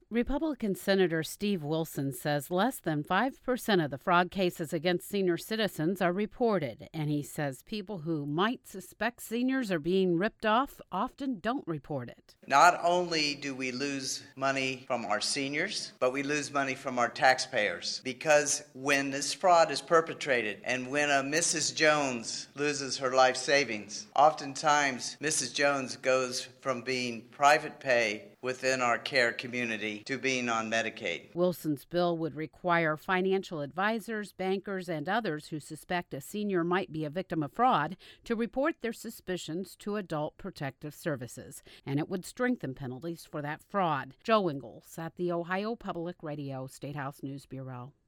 Republican Senator Steve Wilson says less than 5% of the fraud cases against senior citizens are reported, and he says people who might suspect seniors are being ripped off often don't report it. Not only do we lose money from our seniors, but we lose money from our taxpayers, because when this fraud is perpetrated and when a Mrs. Jones loses her life savings, oftentimes Mrs. Jones goes from being private pay within our care community to being on Medicaid. Wilson's bill would require financial advisors, bankers, and others who suspect a senior might be a victim of fraud to report their suspicions to Adult Protective Services, and it would strengthen penalties for that fraud. Joe Ingles at the Ohio Public Radio State House News Bureau.